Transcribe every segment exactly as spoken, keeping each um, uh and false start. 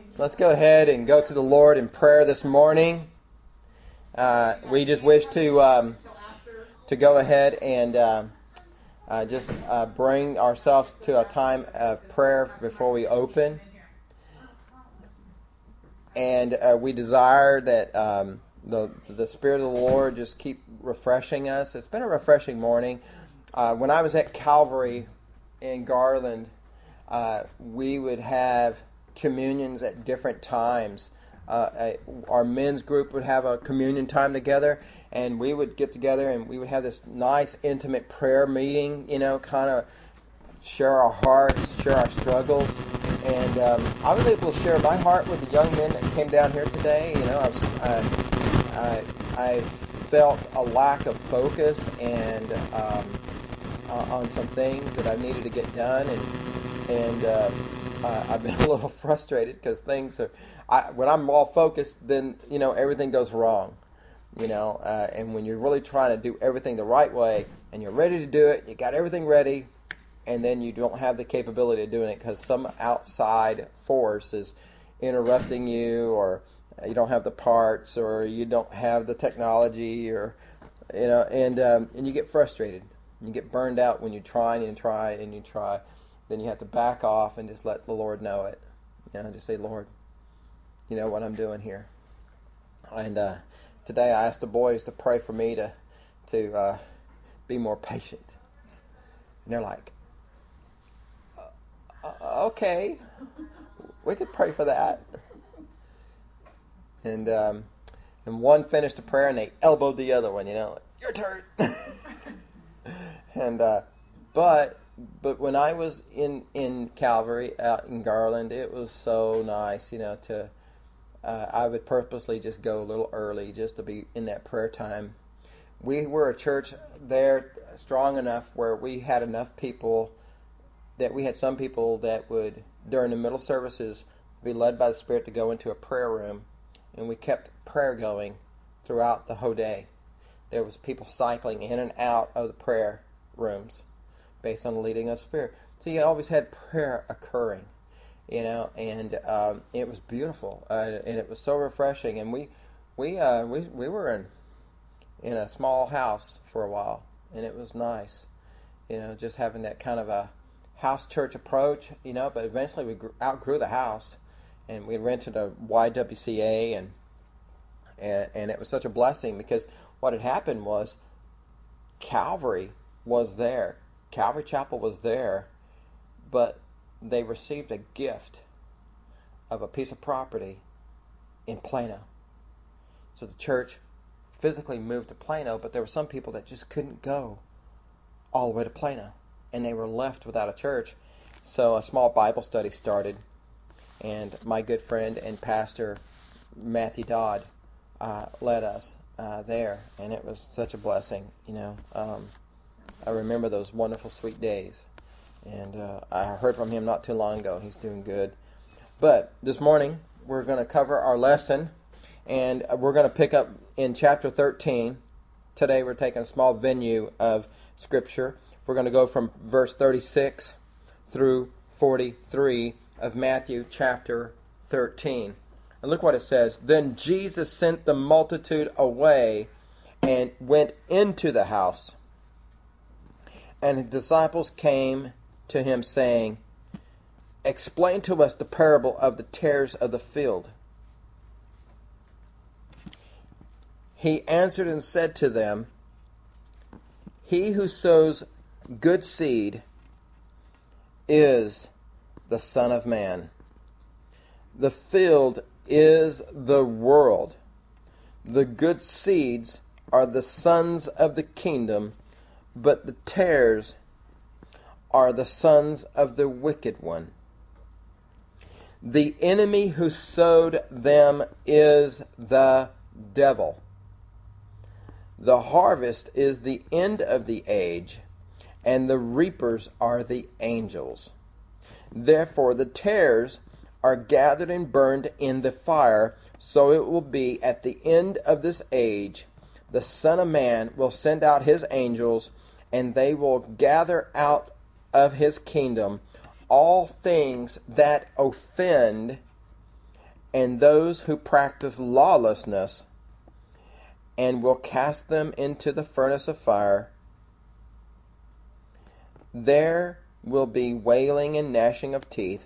Let's go ahead and go to the Lord in prayer this morning. Uh, we just wish to um, to go ahead and uh, uh, just uh, bring ourselves to a time of prayer before we open. And uh, we desire that um, the the Spirit of the Lord just keep refreshing us. It's been a refreshing morning. Uh, when I was at Calvary in Garland, uh, we would have communions at different times. Uh, our men's group would have a communion time together, and we would get together and we would have this nice, intimate prayer meeting, you know, kind of share our hearts, share our struggles. And um, I was able to share my heart with the young men that came down here today. You know, I was, uh, I, I felt a lack of focus and um, uh, on some things that I needed to get done, and and uh, uh, I've been a little frustrated because things are. I, when I'm all focused, then you know everything goes wrong. You know, uh, and when you're really trying to do everything the right way, and you're ready to do it, you got everything ready. And then you don't have the capability of doing it because some outside force is interrupting you, or you don't have the parts, or you don't have the technology, or you know, and um, and you get frustrated. You get burned out when you try and you try and you try. Then you have to back off and just let the Lord know it. You know, just say, Lord, you know what I'm doing here. And uh, today I asked the boys to pray for me to to uh, be more patient. And they're like, Uh, okay, we could pray for that. And um, and one finished the prayer and they elbowed the other one, you know, like, your turn. and uh, but but when I was in in Calvary out in Garland, it was so nice, you know, to uh, I would purposely just go a little early just to be in that prayer time. We were a church there strong enough where we had enough people. That we had some people that would, during the middle services, be led by the Spirit to go into a prayer room, and we kept prayer going throughout the whole day. There was people cycling in and out of the prayer rooms based on the leading of the Spirit. So you always had prayer occurring, you know, and um, it was beautiful, uh, and it was so refreshing. And we we uh, we we were in in a small house for a while, and it was nice, you know, just having that kind of a house church approach, you know, but eventually we grew, outgrew the house, and we rented a Y W C A, and, and and it was such a blessing because what had happened was Calvary was there, Calvary Chapel was there, but they received a gift of a piece of property in Plano. So the church physically moved to Plano, but there were some people that just couldn't go all the way to Plano. And they were left without a church. So a small Bible study started, and my good friend and pastor Matthew Dodd uh, led us uh, there, and it was such a blessing. You know, um, I remember those wonderful, sweet days, and uh, I heard from him not too long ago. He's doing good. But this morning we're going to cover our lesson, and we're going to pick up in chapter thirteen. Today we're taking a small venue of Scripture. We're going to go from verse thirty-six through forty-three of Matthew chapter thirteen. And look what it says. Then Jesus sent the multitude away and went into the house. And his disciples came to him saying, explain to us the parable of the tares of the field. He answered and said to them, he who sows good seed is the Son of Man. The field is the world. The good seeds are the sons of the kingdom, but the tares are the sons of the wicked one. The enemy who sowed them is the devil. The harvest is the end of the age, and the reapers are the angels. Therefore the tares are gathered and burned in the fire, so it will be at the end of this age. The Son of Man will send out his angels, and they will gather out of his kingdom all things that offend and those who practice lawlessness, and will cast them into the furnace of fire. There will be wailing and gnashing of teeth.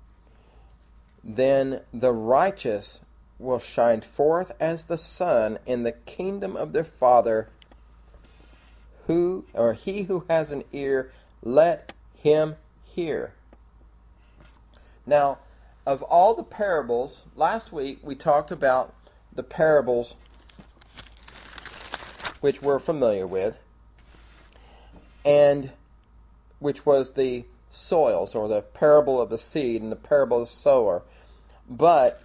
Then the righteous will shine forth as the sun in the kingdom of their Father. Who or he who has an ear, let him hear. Now, of all the parables, last week we talked about the parables which we're familiar with, and which was the soils, or the parable of the seed and the parable of the sower. But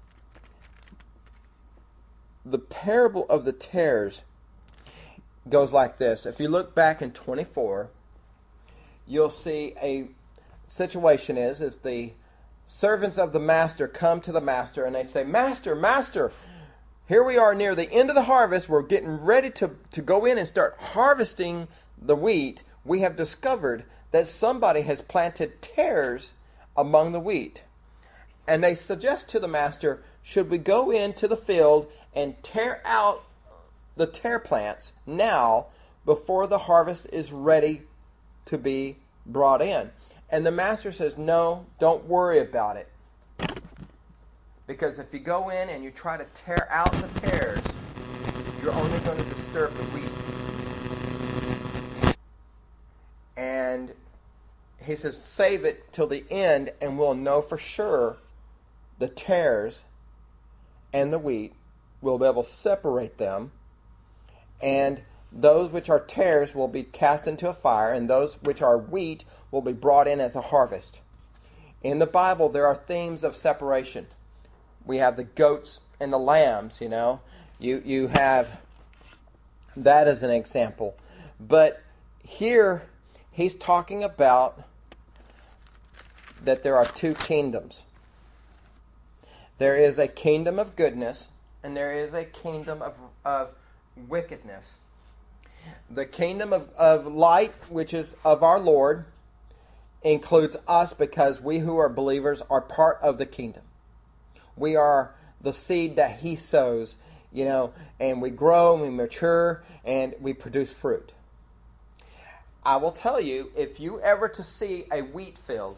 the parable of the tares goes like this. If you look back in twenty-four, you'll see a situation is, is the servants of the master come to the master and they say, Master, Master, here we are near the end of the harvest. We're getting ready to, to go in and start harvesting the wheat. We have discovered that somebody has planted tares among the wheat. And they suggest to the master, should we go into the field and tear out the tare plants now before the harvest is ready to be brought in? And the master says, no, don't worry about it. Because if you go in and you try to tear out the tares, you're only going to disturb the wheat. And he says, save it till the end and we'll know for sure the tares and the wheat. We'll be able to separate them. And those which are tares will be cast into a fire, and those which are wheat will be brought in as a harvest. In the Bible, there are themes of separation. We have the goats and the lambs, you know. You you have that as an example. But here, he's talking about that there are two kingdoms. There is a kingdom of goodness, and there is a kingdom of, of wickedness. The kingdom of, of light, which is of our Lord, includes us because we who are believers are part of the kingdom. We are the seed that He sows, you know, and we grow and we mature and we produce fruit. I will tell you, if you ever to see a wheat field,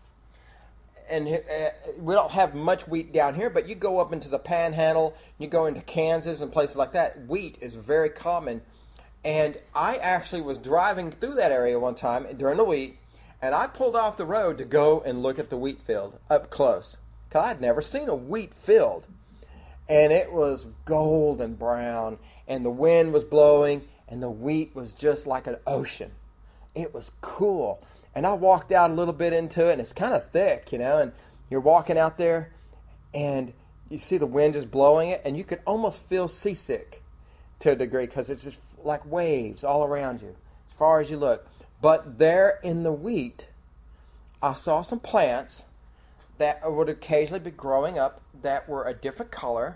and uh, we don't have much wheat down here, but you go up into the Panhandle, you go into Kansas and places like that, wheat is very common. And I actually was driving through that area one time during the wheat, and I pulled off the road to go and look at the wheat field up close. Because I'd never seen a wheat field. And it was gold and brown, and the wind was blowing, and the wheat was just like an ocean. It was cool. And I walked out a little bit into it, and it's kind of thick, you know, and you're walking out there, and you see the wind just blowing it, and you could almost feel seasick to a degree because it's just like waves all around you as far as you look. But there in the wheat, I saw some plants that would occasionally be growing up that were a different color,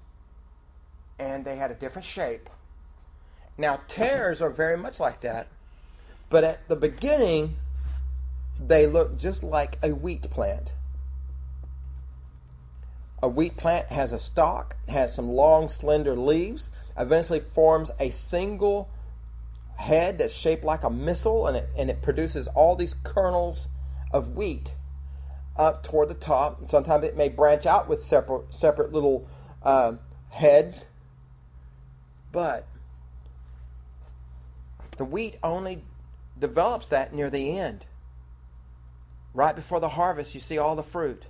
and they had a different shape. Now, tares are very much like that, but at the beginning, they look just like a wheat plant. A wheat plant has a stalk, has some long, slender leaves, eventually forms a single head that's shaped like a missile, and it, and it produces all these kernels of wheat up toward the top. Sometimes it may branch out with separate, separate little uh, heads, but the wheat only develops that near the end. Right before the harvest, you see all the fruit.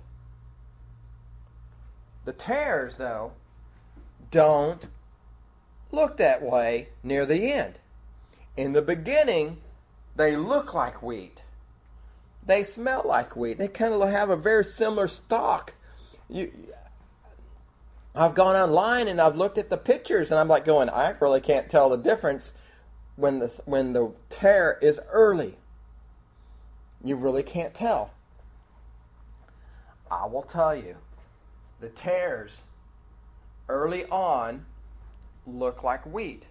The tares, though, don't look that way near the end. In the beginning, they look like wheat. They smell like wheat. They kind of have a very similar stalk. You, I've gone online and I've looked at the pictures, and I'm like going, I really can't tell the difference when the when the tare is early. You really can't tell. I will tell you, the tares early on look like wheat.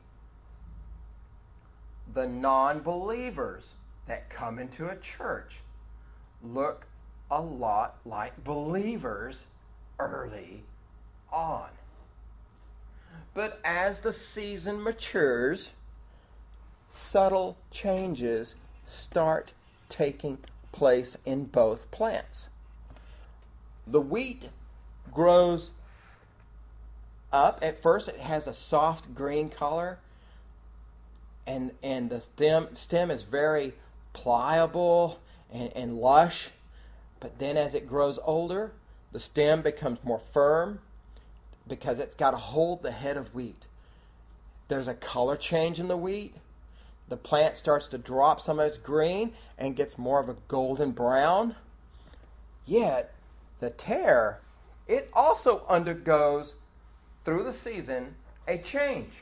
The non-believers that come into a church look a lot like believers early on. But as the season matures, subtle changes start taking place in both plants. The wheat grows up. At first it has a soft green color, and and the stem stem is very pliable and, and lush. But then as it grows older, the stem becomes more firm because it's got to hold the head of wheat. There's a color change in the wheat. The plant starts to drop some of its green and gets more of a golden brown. Yet the tare, it also undergoes through the season a change.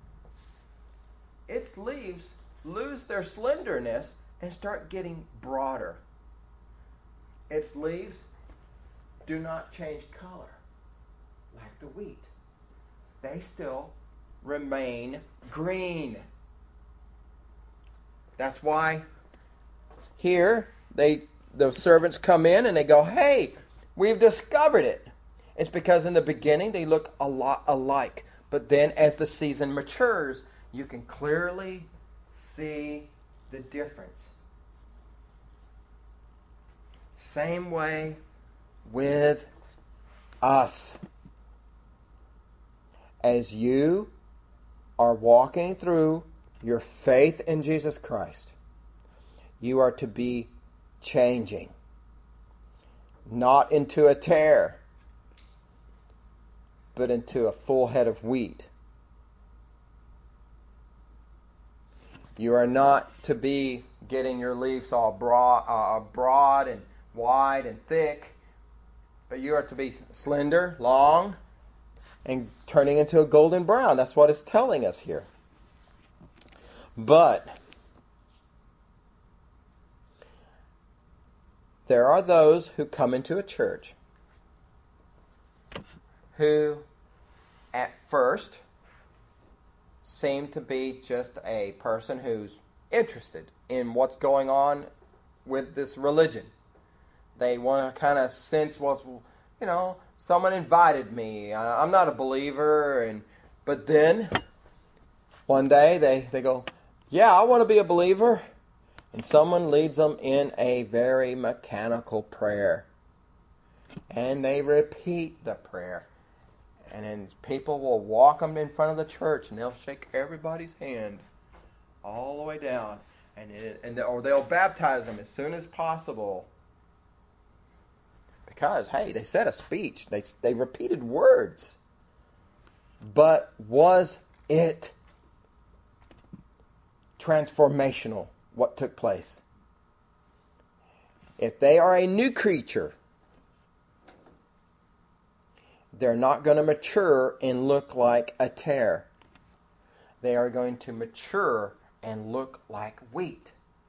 Its leaves lose their slenderness and start getting broader. Its leaves do not change color like the wheat. They still remain green. That's why here they the servants come in and they go, "Hey, we've discovered it." It's because in the beginning they look a lot alike, but then as the season matures, you can clearly see the difference. Same way with us. As you are walking through your faith in Jesus Christ, you are to be changing. Not into a tare, but into a full head of wheat. You are not to be getting your leaves all broad, uh, broad and wide and thick, but you are to be slender, long, and turning into a golden brown. That's what it's telling us here. But there are those who come into a church who at first seem to be just a person who's interested in what's going on with this religion. They want to kind of sense what's, you know, someone invited me. I'm not a believer, and but then one day they, they go, yeah, I want to be a believer. And someone leads them in a very mechanical prayer. And they repeat the prayer. And then people will walk them in front of the church and they'll shake everybody's hand all the way down. And, it, and or they'll baptize them as soon as possible. Because, hey, they said a speech. They, they repeated words. But was it transformational, what took place? If they are a new creature, they're not going to mature and look like a tare. They are going to mature and look like wheat.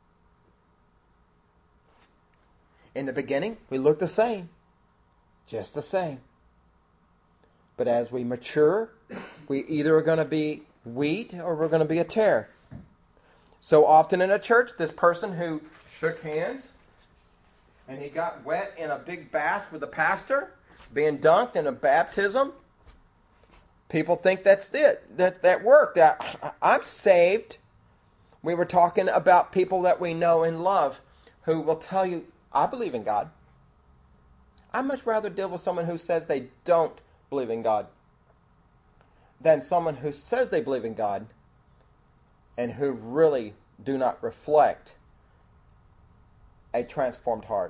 In the beginning, we look the same. Just the same. But as we mature, we either are going to be wheat or we're going to be a tare. So often in a church, this person who shook hands and he got wet in a big bath with the pastor, being dunked in a baptism, people think that's it. That that worked. That I'm saved. We were talking about people that we know and love who will tell you, I believe in God. I'd much rather deal with someone who says they don't believe in God than someone who says they believe in God and who really do not reflect a transformed heart.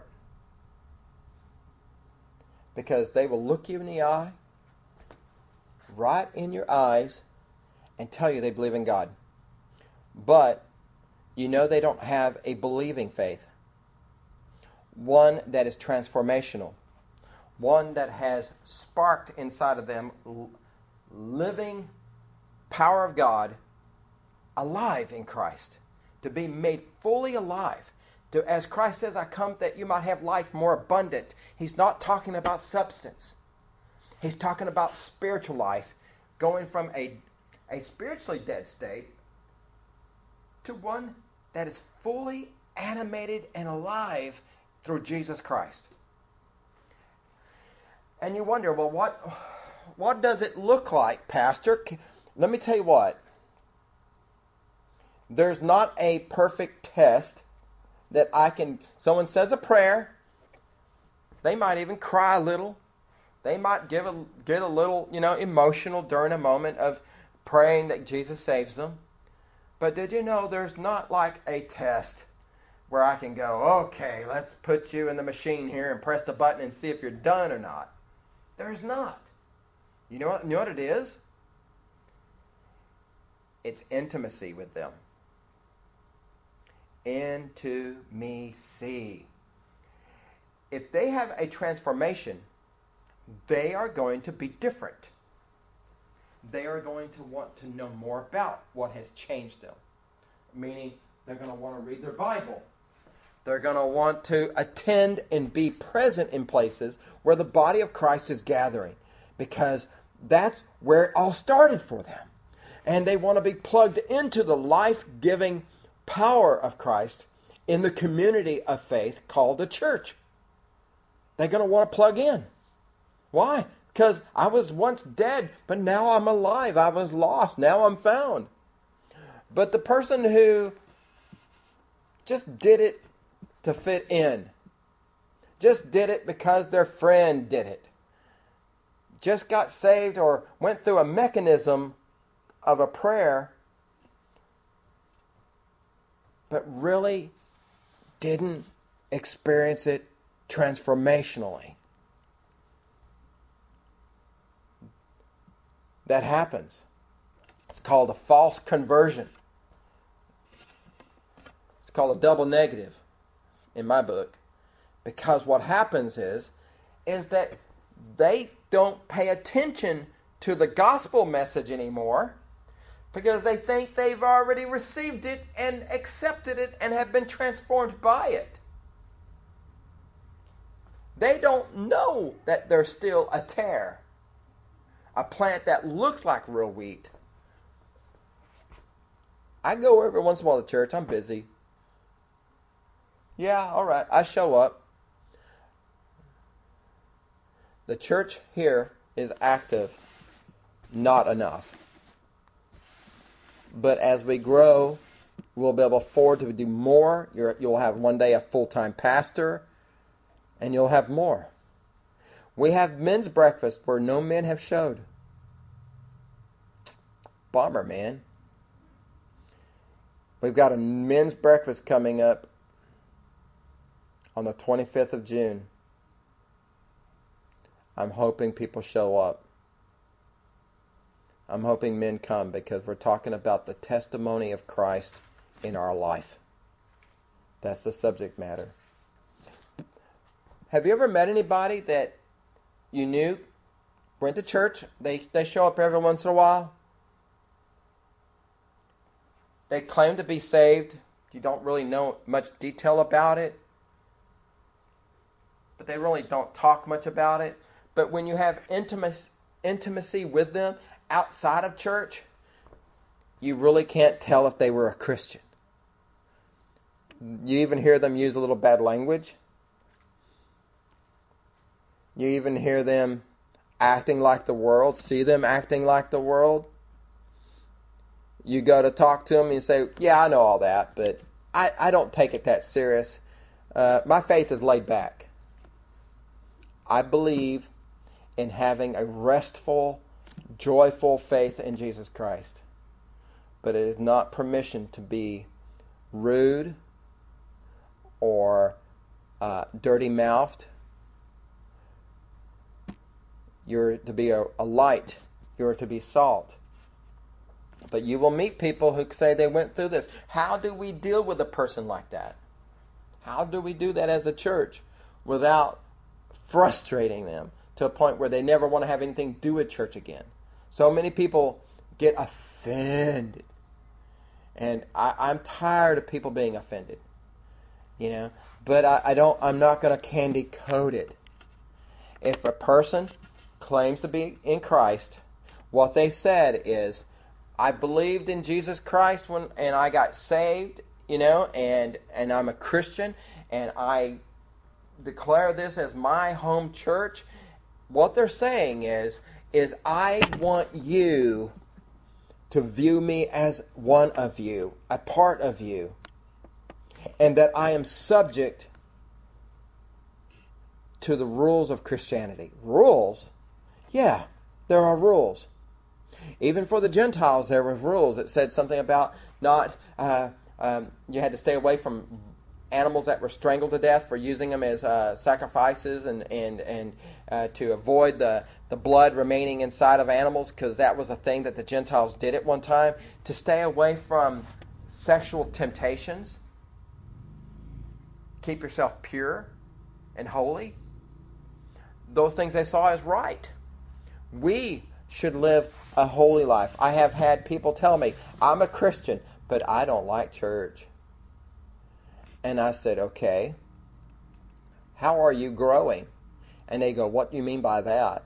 Because they will look you in the eye, right in your eyes, and tell you they believe in God. But you know they don't have a believing faith. One that is transformational. One that has sparked inside of them living power of God alive in Christ. To be made fully alive. To, as Christ says, I come that you might have life more abundant. He's not talking about substance. He's talking about spiritual life, going from a, a spiritually dead state to one that is fully animated and alive through Jesus Christ. And you wonder, well, what what does it look like, Pastor? Let me tell you what. There's not a perfect test that I can... Someone says a prayer. They might even cry a little. They might give a, get a little, you know, emotional during a moment of praying that Jesus saves them. But did you know there's not like a test where I can go, okay, let's put you in the machine here and press the button and see if you're done or not. There's not. You know what, you know what it is? It's intimacy with them. Intimacy. If they have a transformation, they are going to be different. They are going to want to know more about what has changed them. Meaning, they're going to want to read their Bible. They're going to want to attend and be present in places where the body of Christ is gathering, because that's where it all started for them. And they want to be plugged into the life-giving power of Christ in the community of faith called the church. They're going to want to plug in. Why? Because I was once dead, but now I'm alive. I was lost. Now I'm found. But the person who just did it to fit in, just did it because their friend did it, just got saved or went through a mechanism of a prayer, but really didn't experience it transformationally. That happens. It's called a false conversion. It's called a double negative in my book. Because what happens is, is that they don't pay attention to the gospel message anymore, because they think they've already received it and accepted it and have been transformed by it. They don't know that there's still a tare, a plant that looks like real wheat. I go every once in a while to church. I'm busy. Yeah, all right. I show up. The church here is active, not enough. But as we grow, we'll be able to afford to do more. You're, you'll have one day a full-time pastor, and you'll have more. We have men's breakfast where no men have showed. Bummer, man. We've got a men's breakfast coming up on the twenty-fifth of June. I'm hoping people show up. I'm hoping men come, because we're talking about the testimony of Christ in our life. That's the subject matter. Have you ever met anybody that you knew went to church? They, they show up every once in a while. They claim to be saved. You don't really know much detail about it. But they really don't talk much about it. But when you have intimacy, intimacy with them outside of church, you really can't tell if they were a Christian. You even hear them use a little bad language. You even hear them acting like the world, see them acting like the world. You go to talk to them and you say, yeah, I know all that, but I, I don't take it that serious. Uh, my faith is laid back. I believe in having a restful, joyful faith in Jesus Christ. But it is not permission to be rude or uh, dirty-mouthed. You're to be a, a light. You're to be salt. But you will meet people who say they went through this. How do we deal with a person like that? How do we do that as a church without frustrating them to a point where they never want to have anything to do with church again? So many people get offended. And I, I'm tired of people being offended. You know, but I, I don't I'm not gonna candy coat it. If a person claims to be in Christ, what they said is, I believed in Jesus Christ when and I got saved, you know, and, and I'm a Christian, and I declare this as my home church, what they're saying is, is I want you to view me as one of you, a part of you, and that I am subject to the rules of Christianity. Rules? Yeah, there are rules. Even for the Gentiles, there were rules. It said something about not, uh, um, you had to stay away from animals that were strangled to death for using them as uh, sacrifices, and and and uh, to avoid the the blood remaining inside of animals, because that was a thing that the Gentiles did at one time. To stay away from sexual temptations. Keep yourself pure and holy. Those things they saw as right. We should live a holy life. I have had people tell me, I'm a Christian, but I don't like church. And I said, okay, how are you growing? And they go, what do you mean by that?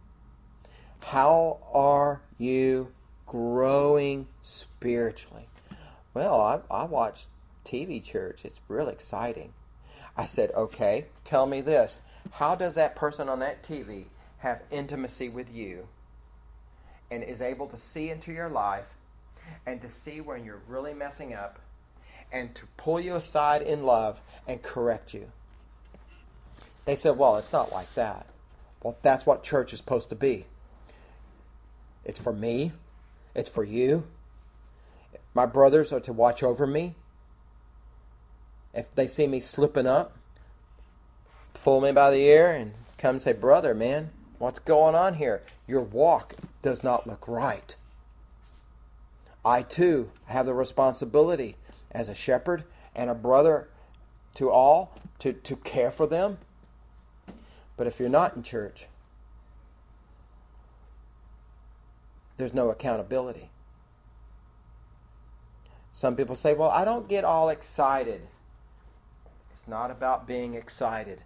How are you growing spiritually? Well, I, I watch T V church. It's real exciting. I said, okay, tell me this. How does that person on that T V have intimacy with you and is able to see into your life and to see when you're really messing up and to pull you aside in love and correct you? They said, well, it's not like that. Well, that's what church is supposed to be. It's for me. It's for you. My brothers are to watch over me. If they see me slipping up, pull me by the ear and come and say, brother, man, what's going on here? Your walk does not look right. I, too, have the responsibility as a shepherd and a brother to all to, to care for them. But if you're not in church, there's no accountability. Some people say, well, I don't get all excited. It's not about being excited.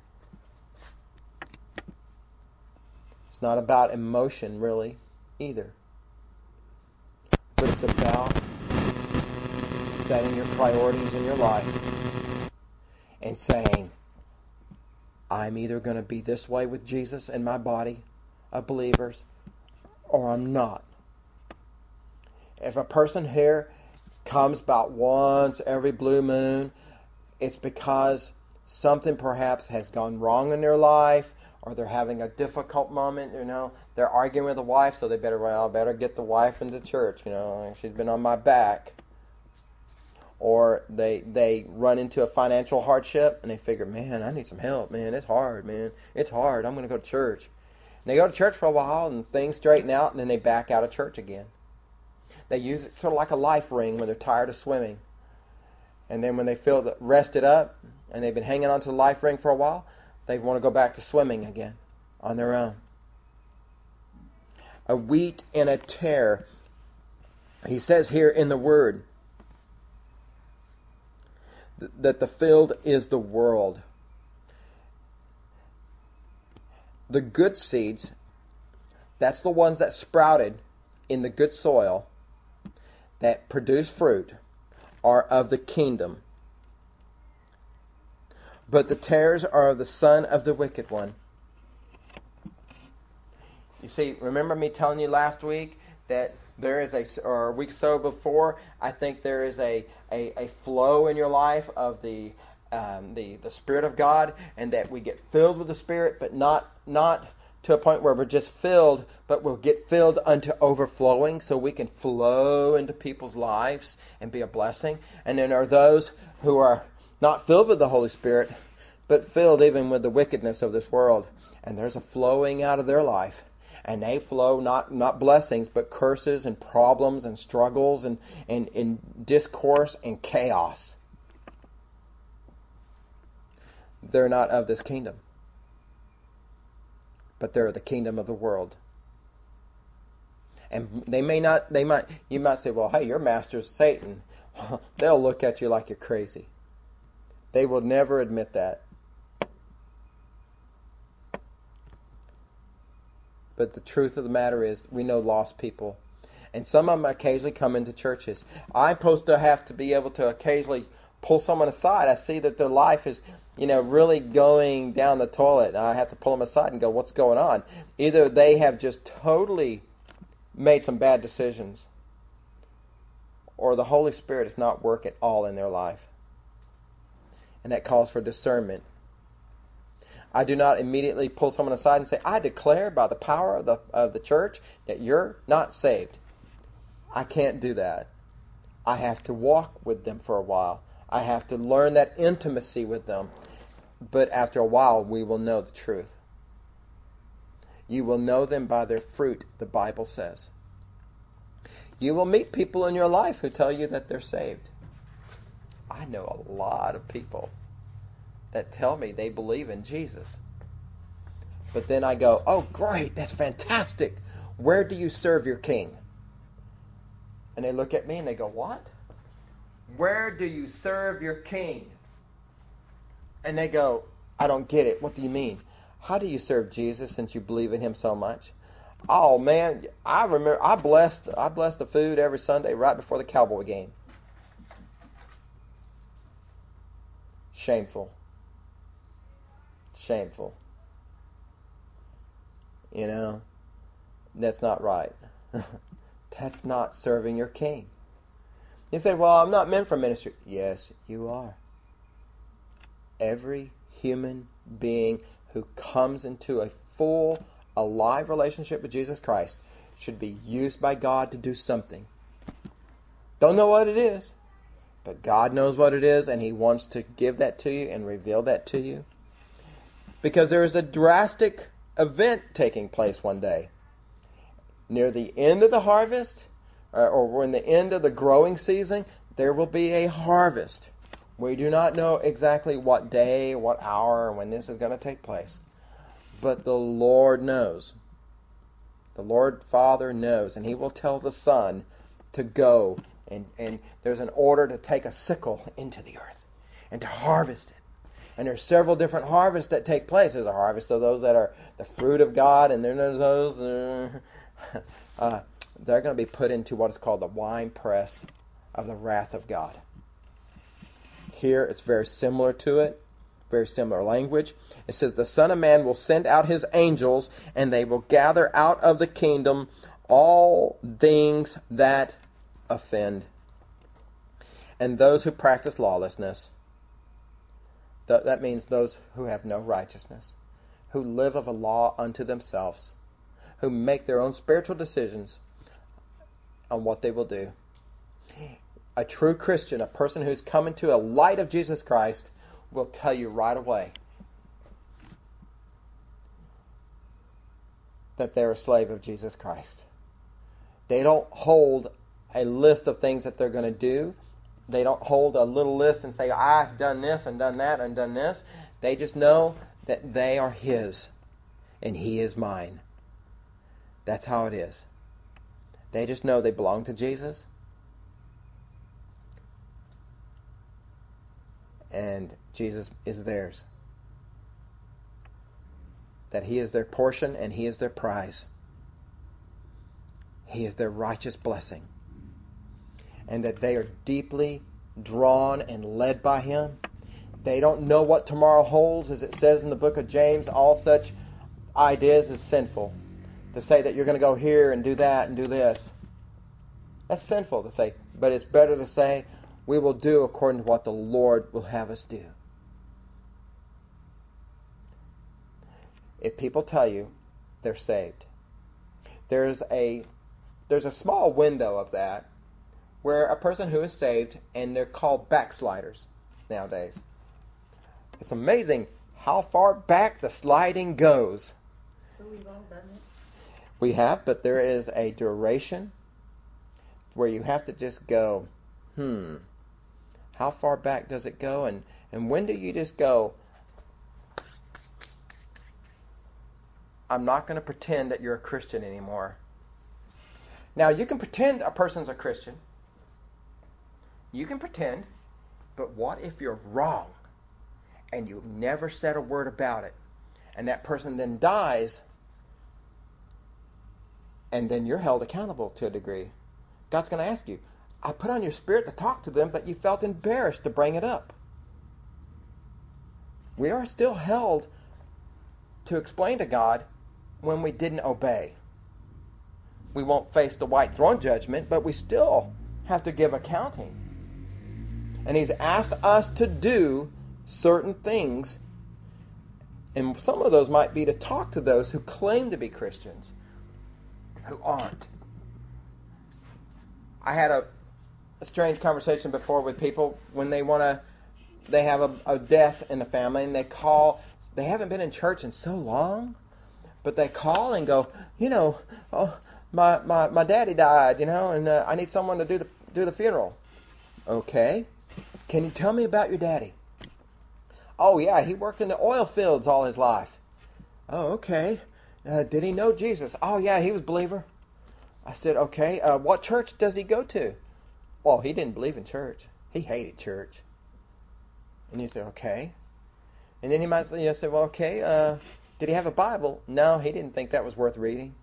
It's not about emotion, really, either. But it's about setting your priorities in your life and saying, I'm either going to be this way with Jesus and my body of believers, or I'm not. If a person here comes about once every blue moon, it's because something perhaps has gone wrong in their life, or they're having a difficult moment, you know. They're arguing with the wife, so they better, well, better get the wife into church, you know. She's been on my back. Or they they run into a financial hardship, and they figure, man, I need some help, man. It's hard, man. It's hard. I'm going to go to church. And they go to church for a while, and things straighten out, and then they back out of church again. They use it sort of like a life ring when they're tired of swimming. And then when they feel rested up, and they've been hanging on to the life ring for a while, they want to go back to swimming again on their own. A wheat and a tare. He says here in the Word that the field is the world. The good seeds, that's the ones that sprouted in the good soil that produce fruit, are of the kingdom. But the tares are of the son of the wicked one. You see, remember me telling you last week that there is a, or a week so before, I think there is a, a, a flow in your life of the um, the the Spirit of God, and that we get filled with the Spirit, but not not to a point where we're just filled, but we'll get filled unto overflowing, so we can flow into people's lives and be a blessing. And then there are those who are not filled with the Holy Spirit, but filled even with the wickedness of this world, and there's a flowing out of their life. And they flow not, not blessings, but curses and problems and struggles and, and, and discourse and chaos. They're not of this kingdom, but they're the kingdom of the world. And they may not, they might, you might say, well, hey, your master's Satan. They'll look at you like you're crazy. They will never admit that. But the truth of the matter is, we know lost people. And some of them occasionally come into churches. I'm supposed to have to be able to occasionally pull someone aside. I see that their life is, you know, really going down the toilet, and I have to pull them aside and go, what's going on? Either they have just totally made some bad decisions, or the Holy Spirit is not working at all in their life. And that calls for discernment. I do not immediately pull someone aside and say, I declare by the power of the of the church that you're not saved. I can't do that. I have to walk with them for a while. I have to learn that intimacy with them. But after a while, we will know the truth. You will know them by their fruit, the Bible says. You will meet people in your life who tell you that they're saved. I know a lot of people that tell me they believe in Jesus. But then I go, oh, great, that's fantastic. Where do you serve your king? And they look at me and they go, what? Where do you serve your king? And they go, I don't get it. What do you mean? How do you serve Jesus since you believe in him so much? Oh, man, I remember I blessed I blessed the food every Sunday right before the Cowboy game. Shameful. Shameful. You know, that's not right. That's not serving your king. You say, well, I'm not meant for ministry. Yes, you are. Every human being who comes into a full, alive relationship with Jesus Christ should be used by God to do something. Don't know what it is, but God knows what it is, and he wants to give that to you and reveal that to you. Because there is a drastic event taking place one day. Near the end of the harvest, or, or when the end of the growing season, there will be a harvest. We do not know exactly what day, what hour, when this is going to take place. But the Lord knows. The Lord Father knows, and he will tell the Son to go. And, and there's an order to take a sickle into the earth and to harvest it. And there's several different harvests that take place. There's a harvest of those that are the fruit of God, and then there's those uh, uh, they're going to be put into what is called the wine press of the wrath of God. Here it's very similar to it, very similar language. It says, the Son of Man will send out his angels, and they will gather out of the kingdom all things that offend, and those who practice lawlessness. Th- that means those who have no righteousness, who live of a law unto themselves, who make their own spiritual decisions on what they will do. A true Christian, a person who's come into a light of Jesus Christ, will tell you right away that they're a slave of Jesus Christ. They don't hold a list of things that they're going to do. They don't hold a little list and say, I've done this and done that and done this. They just know that they are his and he is mine. That's how it is. They just know they belong to Jesus. And Jesus is theirs. That he is their portion and he is their prize. He is their righteous blessing. And that they are deeply drawn and led by him. They don't know what tomorrow holds. As it says in the book of James, all such ideas is sinful. To say that you're going to go here and do that and do this. That's sinful to say. But it's better to say, we will do according to what the Lord will have us do. If people tell you they're saved, there's a there's a small window of that where a person who is saved, and they're called backsliders nowadays. It's amazing how far back the sliding goes. So we've all done it. We have, but there is a duration where you have to just go, hmm, how far back does it go? And, and when do you just go, I'm not going to pretend that you're a Christian anymore. Now, you can pretend a person's a Christian. You can pretend, but what if you're wrong and you've never said a word about it, and that person then dies, and then you're held accountable to a degree? God's going to ask you, I put on your spirit to talk to them, but you felt embarrassed to bring it up. we are still held to explain to God when we didn't obey. We won't face the white throne judgment, but we still have to give accounting. And He's asked us to do certain things, and some of those might be to talk to those who claim to be Christians, who aren't. I had a, a strange conversation before with people when they want to, they have a, a death in the family, and they call, they haven't been in church in so long, but they call and go, you know, oh, my, my, my daddy died, you know, and uh, I need someone to do the do the funeral. Okay. Can you tell me about your daddy? Oh, yeah, he worked in the oil fields all his life. Oh, okay. Uh, did he know Jesus? Oh, yeah, he was a believer. I said, okay, uh, what church does he go to? Well, he didn't believe in church. He hated church. And you say, okay. And then he might you know, say, well, okay, uh, did he have a Bible? No, he didn't think that was worth reading.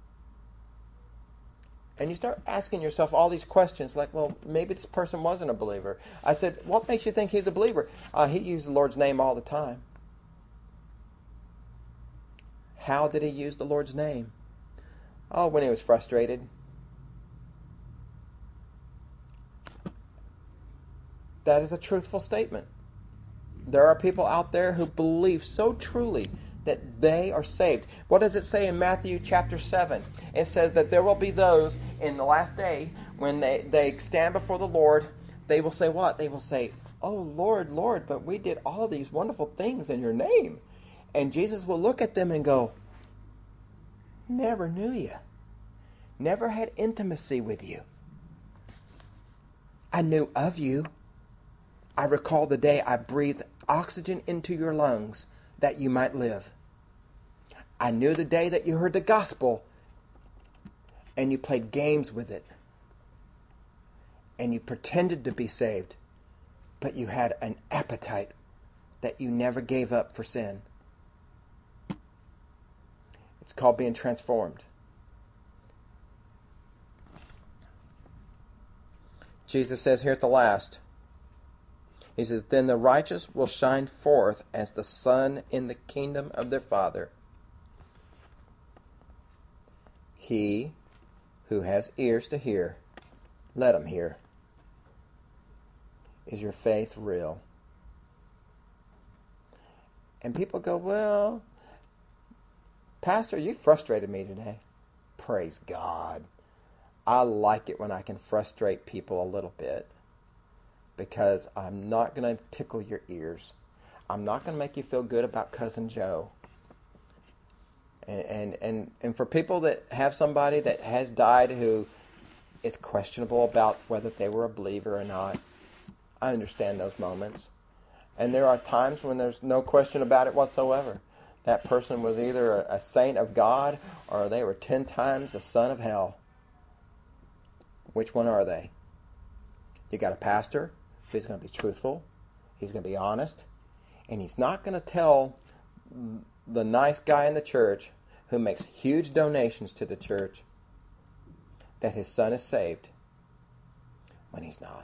And you start asking yourself all these questions like, well, maybe this person wasn't a believer. I said, what makes you think he's a believer? Uh, he used the Lord's name all the time. How did he use the Lord's name? Oh, when he was frustrated. That is a truthful statement. There are people out there who believe so truly that they are saved. What does it say in Matthew chapter seven? It says that there will be those in the last day when they, they stand before the Lord. They will say what? They will say, oh, Lord, Lord, but we did all these wonderful things in your name. And Jesus will look at them and go, never knew you. Never had intimacy with you. I knew of you. I recall the day I breathed oxygen into your lungs that you might live. I knew the day that you heard the gospel and you played games with it. And you pretended to be saved, but you had an appetite that you never gave up for sin. It's called being transformed. Jesus says here at the last, He says, then the righteous will shine forth as the sun in the kingdom of their Father. He who has ears to hear, let him hear. Is your faith real? And people go, well, Pastor, you frustrated me today. Praise God. I like it when I can frustrate people a little bit, because I'm not going to tickle your ears. I'm not going to make you feel good about Cousin Joe. And, and and and for people that have somebody that has died who is questionable about whether they were a believer or not, I understand those moments. And there are times when there's no question about it whatsoever. That person was either a, a saint of God or they were ten times the son of hell. Which one are they? You got a pastor who's going to be truthful, he's going to be honest, and he's not going to tell the nice guy in the church who makes huge donations to the church that his son is saved when he's not.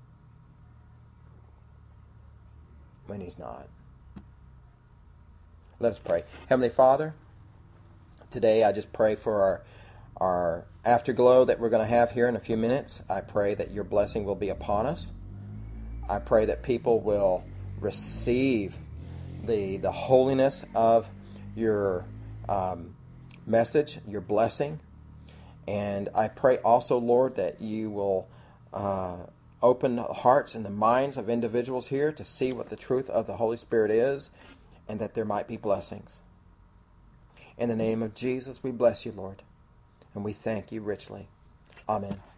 When he's not. Let us pray. Heavenly Father, today I just pray for our our afterglow that we're going to have here in a few minutes. I pray that your blessing will be upon us. I pray that people will receive the the holiness of your um, message, your blessing. And I pray also, Lord, that you will uh, open the hearts and the minds of individuals here to see what the truth of the Holy Spirit is, and that there might be blessings. In the name of Jesus, we bless you, Lord, and we thank you richly. Amen.